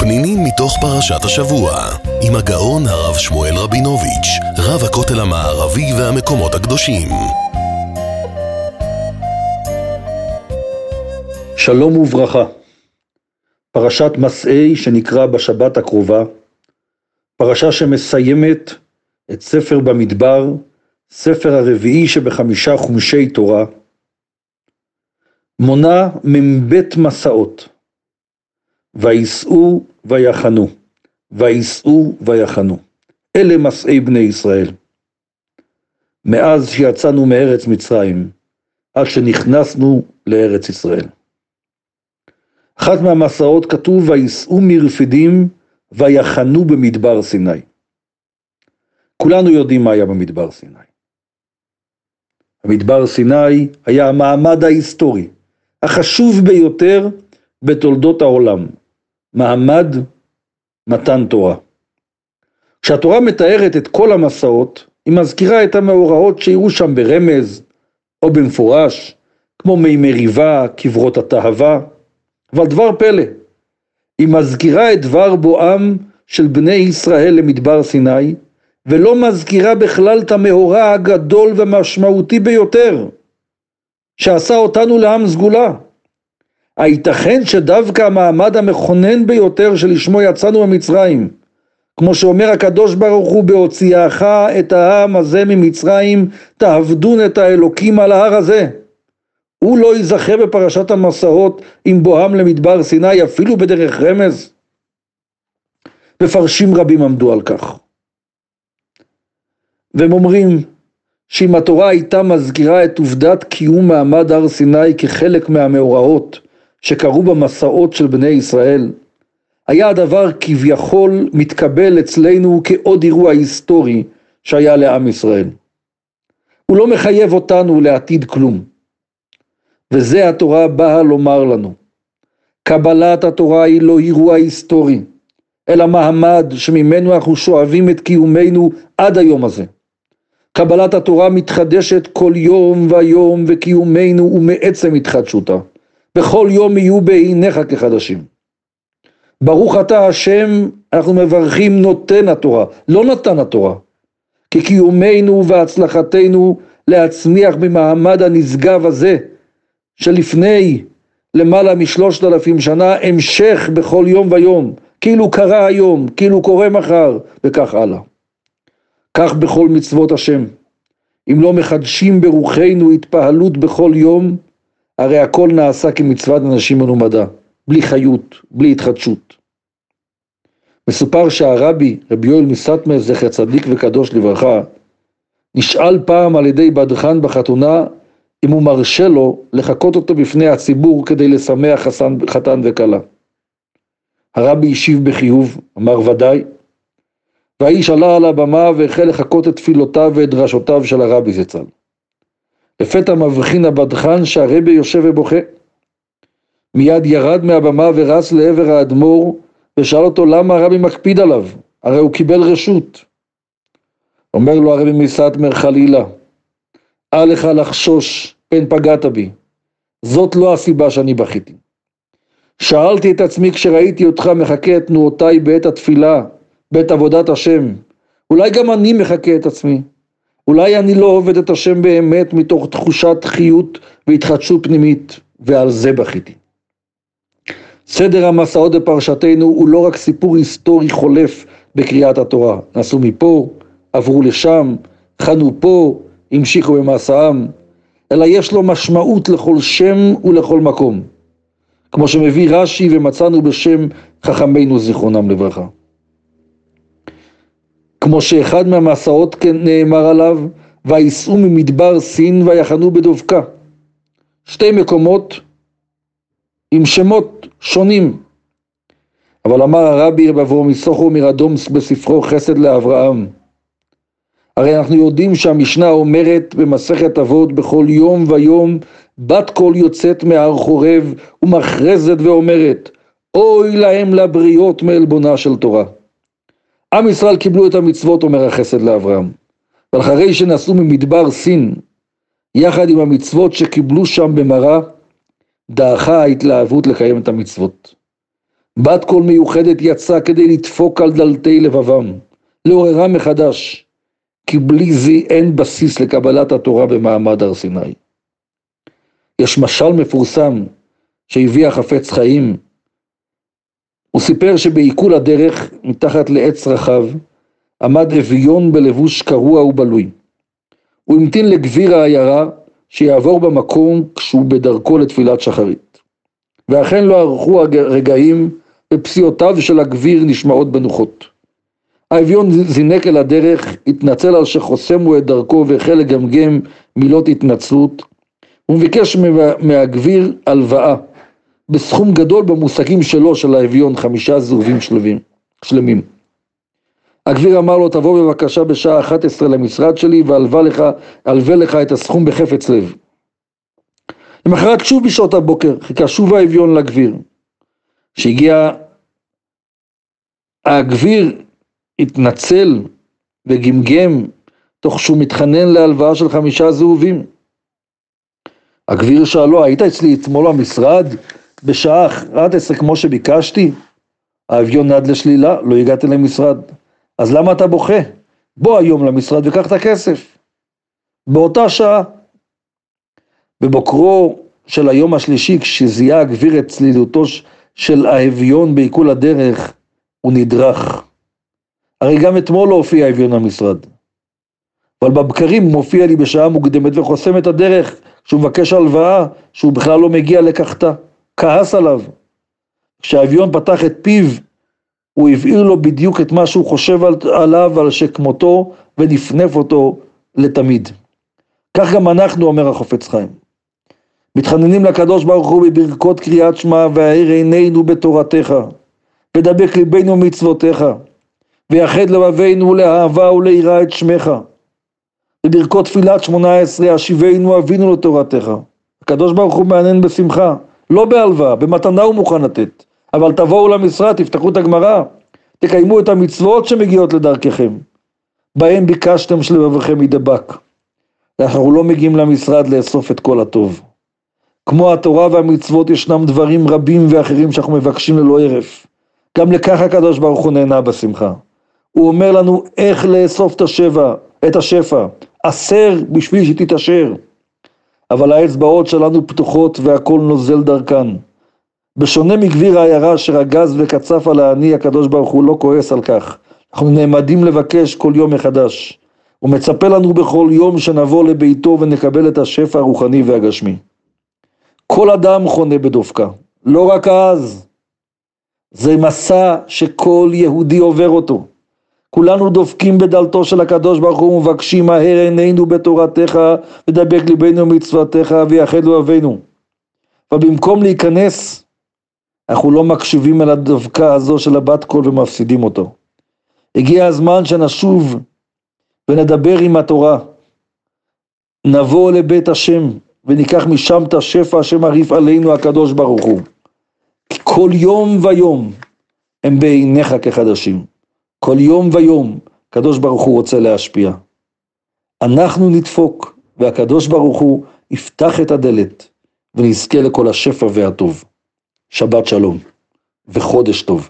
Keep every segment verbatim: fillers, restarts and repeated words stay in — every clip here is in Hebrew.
פנינים מתוך פרשת השבוע, עם הגאון הרב שמואל רבינוביץ', רב הכותל המערבי והמקומות הקדושים. שלום וברכה. פרשת מסעי שנקרא בשבת הקרובה, פרשה שמסיימת את ספר במדבר, ספר הרביעי שבחמישה חומשי תורה, מונה מבית מסעות, ויסעו ויחנו, ויסעו ויחנו. אלה מסעי בני ישראל. מאז שיצאנו מארץ מצרים, עד שנכנסנו לארץ ישראל. אחת מהמסעות כתוב, ויסעו מרפידים, ויחנו במדבר סיני. כולנו יודעים מה היה במדבר סיני. המדבר סיני היה המעמד ההיסטורי, החשוב ביותר בתולדות העולם. מעמד מתן תורה. כשהתורה מתארת את כל המסעות, היא מזכירה את המאורעות שיראו שם ברמז או במפורש, כמו מי מריבה, קברות התאווה, אבל דבר פלא, היא מזכירה את דבר בואם של בני ישראל למדבר סיני, ולא מזכירה בכלל את המאורע הגדול והמשמעותי ביותר, שעשה אותנו לעם סגולה. הייתכן שדווקא המעמד המכונן ביותר שלשמו יצאנו ממצרים, כמו שאומר הקדוש ברוך הוא, בהוציאך את העם הזה ממצרים, תעבדון את האלוקים על ההר הזה. הוא לא ייזכר בפרשת המסעות עם בואם למדבר סיני, אפילו בדרך רמז. מפרשים רבים עמדו על כך. והם אומרים שאם התורה הייתה מזכירה את עובדת קיום מעמד הר סיני כחלק מהמאורעות שקרו במסעות של בני ישראל, היה הדבר כביכול מתקבל אצלנו כעוד אירוע היסטורי שהיה לעם ישראל. הוא לא מחייב אותנו לעתיד כלום. וזה התורה באה לומר לנו. קבלת התורה היא לא אירוע היסטורי, אלא מעמד שממנו אנחנו שואבים את קיומנו עד היום הזה. קבלת התורה מתחדשת כל יום ויום, וקיומנו הוא מעצם התחדשותה. בכל יום יהיו בעיניך כחדשים. ברוך אתה השם, אנחנו מברכים נותן התורה, לא נתן התורה. כי קיומנו והצלחתנו להצמיח במעמד הנשגב הזה, שלפני למעלה משלושת אלפים שנה, המשך בכל יום ויום, כאילו קרה היום, כאילו קורה מחר, וכך הלאה. כך בכל מצוות השם. אם לא מחדשים ברוחנו התפעלות בכל יום, הרי הכל נעשה כמצוות אנשים מלומדה, בלי חיות, בלי התחדשות. מסופר שהרבי, רבי יואל מסטמר, זכר צדיק וקדוש לברכה, נשאל פעם על ידי בדחן בחתונה, אם הוא מרשה לו לחכות אותו בפני הציבור כדי לשמח חתן, חתן וכלה. הרבי השיב בחיוב, אמר ודאי, והאיש עלה על הבמה והחל לחכות את תפילותיו ואת דרשותיו של הרבי זצ"ל. לפתע מבחין הבדחן שהרבי יושב ובוכה. מיד ירד מהבמה ורץ לעבר האדמו"ר ושאל אותו למה הרבי מקפיד עליו, הרי הוא קיבל רשות. אומר לו הרבי מסטמר, חלילה, אל לך לחשוש, פן פגעת בי, זאת לא הסיבה שאני בכיתי. שאלתי את עצמי כשראיתי אותך מחכה את תנועותיי בעת התפילה, בעת עבודת השם, אולי גם אני מחכה את עצמי, אולי אני לא עובד את השם באמת מתוך תחושת חיות והתחדשות פנימית, ועל זה בכיתי. סדר המסעות בפרשתנו הוא לא רק סיפור היסטורי חולף בקריאת התורה, נסעו מפה, עברו לשם, חנו פה, המשיכו במסעם, אלא יש לו משמעות לכל שם ולכל מקום, כמו שמביא רש"י ומצאנו בשם חכמינו זיכרונם לברכה. כמו שאחד מהמסעות כן נאמר עליו, ויסעו ממדבר סין ויחנו בדבקה. שתי מקומות עם שמות שונים. אבל אמר הרבי רב אברהם יששכר מרדומסק בספרו חסד לאברהם, הרי אנחנו יודעים שהמשנה אומרת במסכת אבות, בכל יום ויום בת קול יוצאת מהר חורב ומכרזת ואומרת, אוי להם לבריות מעלבונה של תורה. עם ישראל קיבלו את המצוות, אומר החסד לאברהם, אבל אחרי שנסעו ממדבר סין, יחד עם המצוות שקיבלו שם במראה, דעכה ההתלהבות לקיים את המצוות. בת קול מיוחדת יצאה כדי לדפוק על דלתי לבבם, לעוררם מחדש, כי בלי זה אין בסיס לקבלת התורה במעמד הר סיני. יש משל מפורסם שהביא החפץ חיים, הוא סיפר שבעיכול הדרך מתחת לעץ רחב עמד אביון בלבוש קרוע ובלוי. הוא המתין לגביר העיירה שיעבור במקום כשהוא בדרכו לתפילת שחרית. ואכן לא ארכו רגעים ופסיעותיו של הגביר נשמעות בנוחות. האביון זינק אל הדרך, התנצל על שחוסמו את דרכו והחל לגמגם מילות התנצלות. הוא ביקש מהגביר הלוואה בסכום גדול במושגים שלו של האביון, חמישה זהובים שלמים, שלמים. הגביר אמר לו, תבוא בבקשה בשעה אחת עשרה למשרד שלי והלווה לך, הלווה לך את הסכום בחפץ לב. למחרת שוב בשעות הבוקר חיכה שוב האביון לגביר. שהגיע הגביר התנצל וגמגם תוך שהוא מתחנן להלוואה של חמישה זהובים. הגביר שאלו, היית אצלי אתמול במשרד בשעה אחת עשרה כמו שביקשתי? האביון נד לשלילה, לא הגעתי למשרד. אז למה אתה בוכה? בוא היום למשרד וקח את הכסף. באותה שעה, בבוקרו של היום השלישי, כשזיהה הגביר את צלילותו של האביון בעיכול הדרך, הוא נדרך. הרי גם אתמול לא הופיע האביון למשרד. אבל בבקרים הוא מופיע לי בשעה מוקדמת וחוסם את הדרך, כשהוא מבקש הלוואה, שהוא בכלל לא מגיע לקחתה. כעס עליו. כשהאביון פתח את פיו, הוא הבהיר לו בדיוק את מה שהוא חושב עליו, על שכמותו, ונפנף אותו לתמיד. כך גם אנחנו, אומר החפץ חיים. מתחננים לקדוש ברוך הוא בברכות קריאת שמע, והאיר עינינו בתורתך, ודבק ליבנו מצוותיך, ויחד לבבינו לאהבה וליראה את שמך. בברכות תפילת שמונה עשרה, השיבנו אבינו לתורתך. הקדוש ברוך הוא מענן בשמחה, לא בהלוואה, במתנה הוא מוכן לתת. אבל תבואו למשרד, תפתחו את הגמרא, תקיימו את המצוות שמגיעות לדרככם. בהם ביקשתם שלבבכם ידבק. אנחנו לא מגיעים למשרד לאסוף את כל הטוב. כמו התורה והמצוות ישנם דברים רבים ואחרים שאנחנו מבקשים ללא הרף. גם לכך הקדוש ברוך הוא נהנה בשמחה. הוא אומר לנו איך לאסוף את השפע, את השפע, עשר בשביל שתתעשר. אבל האצבעות שלנו פתוחות והכל נוזל דרכן. בשונה מגביר העיירה שרגז וקצף על העני, הקדוש ברוך הוא לא כועס על כך. אנחנו נעמדים לבקש כל יום מחדש. הוא מצפה לנו בכל יום שנבוא לביתו ונקבל את השפע הרוחני והגשמי. כל אדם חונה בדופקה, לא רק אז. זה מסע שכל יהודי עובר אותו. כולנו דופקים בדלתו של הקדוש ברוך הוא ומבקשים, מהר עינינו בתורתך ודבק ליבנו מצוותיך ויחד לבבינו. ובמקום להיכנס, אנחנו לא מקשיבים אל הדבקה הזו של הבת קול ומפסידים אותו. הגיע הזמן שנשוב ונדבר עם התורה. נבוא לבית השם וניקח משם את השפע שמרעיף עלינו הקדוש ברוך הוא. כי כל יום ויום הם בעיניך כחדשים. כל יום ויום הקדוש ברוך הוא רוצה להשפיע. אנחנו נדפוק והקדוש ברוך הוא יפתח את הדלת ונזכה לכל השפע והטוב. שבת שלום וחודש טוב.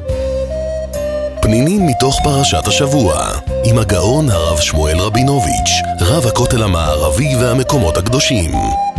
פנינים מתוך פרשת השבוע עם הגאון הרב שמואל רבינוביץ', רב הכותל המערבי והמקומות הקדושים.